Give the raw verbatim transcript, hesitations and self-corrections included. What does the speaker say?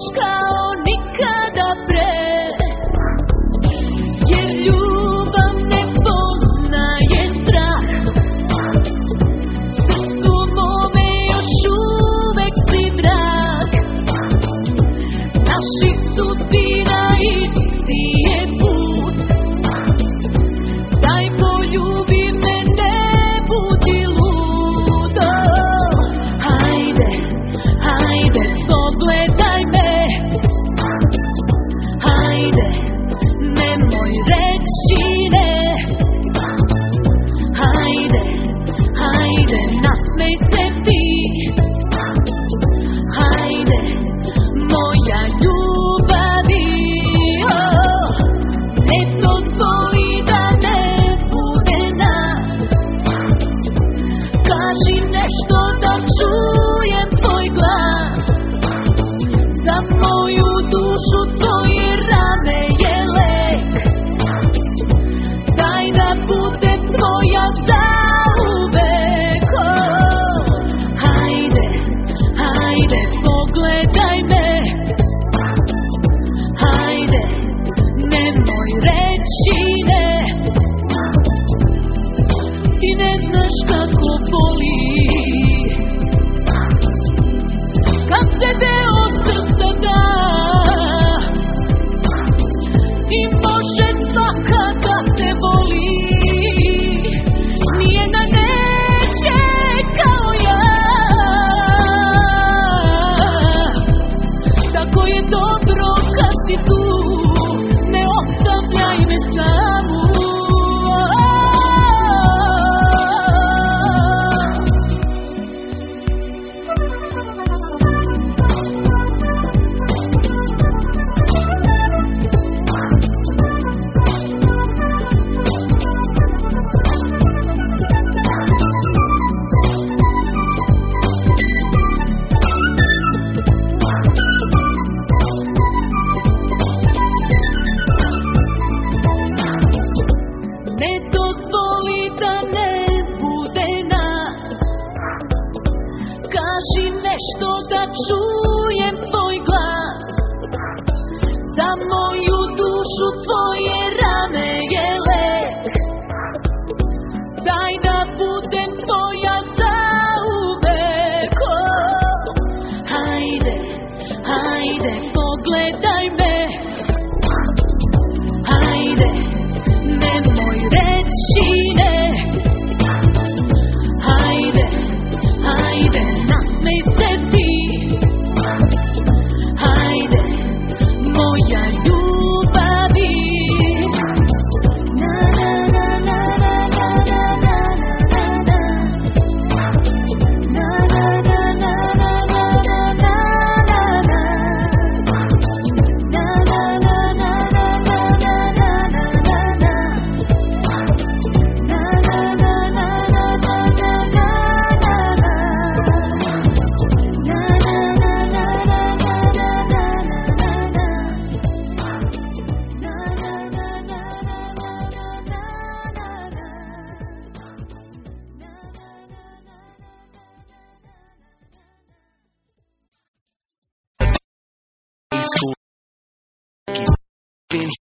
kao nikada pre, jer ljubav ne poznaje strah. Srcu mome još uvek si drag, naših sudbina isti je put. Daj poljubi me, ne budi lud. Hajde, hajde, pogledaj me. Hajde, nemoj reći ne. Hajde, hajde, nasmej se ti. Hajde, moja ljubavi. Oh, ne dozvoli da ne bude nas. Kaži nešto da čujem tvoj glas. Za moju dušu tvoje rane je lek. Daj da budem tvoja zauvek. Oh, hajde, hajde, pogledaj me. Hajde, nemoj reći ne. Ti ne znaš kako boli kad se deo srca da, i može svaka da te voli. Nijedna neće kao ja. Tako je dobro kad si tu, ne ostavljaj me samu. Ne dozvoli da ne bude nas. Kaži nešto da čujem tvoj glas. Za moju dušu tvoje rane je lek. Daj da budem tvoja zauvek. Oh, hajde, hajde, pogledaj me. Hajde, nemoj reći ne. Hajde, hajde, nasmej se ti. Hajde, moja ljubavi. Na na na na na na na na na na na na na na School.